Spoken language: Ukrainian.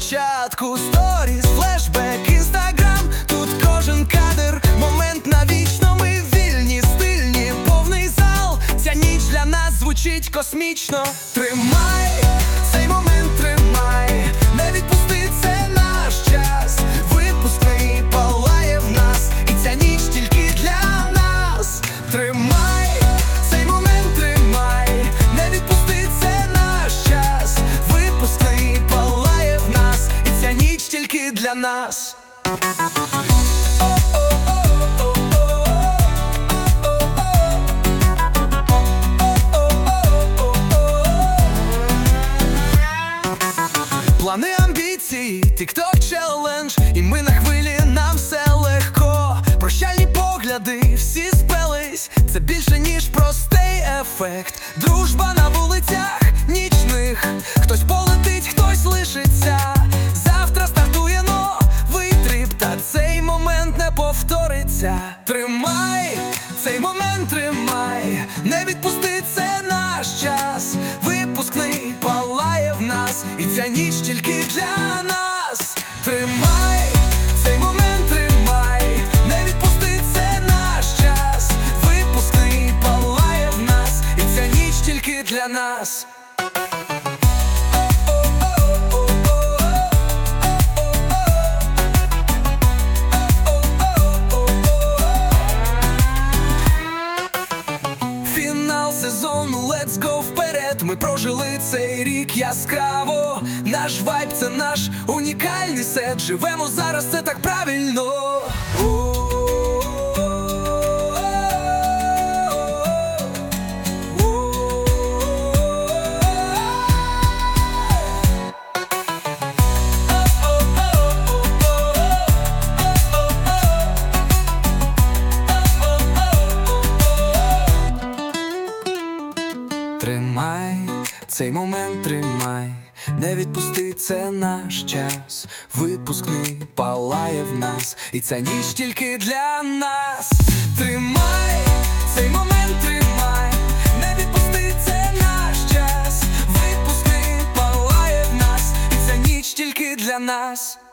початку. Сторіс, флешбек, інстаграм, тут кожен кадр, момент навічно. Ми вільні, стильні, повний зал. Ця ніч для нас звучить космічно. Тримай цей момент, тримай, не відпусти, це наш час. Випускний палає в нас, і ця ніч тільки для нас. Тримай цей момент, тримай, не відпусти, це наш час. Випускний палає в нас, і ця ніч тільки для нас. Плани, амбіції, TikTok челендж, і ми на хвилі, нам все легко. Прощальні погляди, всі спелись, це більше ніж простий ефект. Дружба на вулицях нічних, хтось полетить, хтось лишиться. Завтра стартує новий тріп, та цей момент не повториться. Тримай цей момент, тримай, не відпусти, це наш час. Випускний палає в нас, і ця ніч тільки для нас. Тримай цей момент, тримай, не відпусти, це наш час. Випускний палає в нас, і ця ніч тільки для нас. Фінал сезону, let's go вперед. Ми прожили цей рік яскраво. Наш вайб – це наш унікальний сет. Живемо зараз, це так правильно. Тримай цей момент, тримай, не відпусти, це наш час. Випускний палає в нас, і ця ніч тільки для нас. Тримай цей момент, тримай, не відпусти, це наш час. Випускний палає в нас, і ця ніч тільки для нас.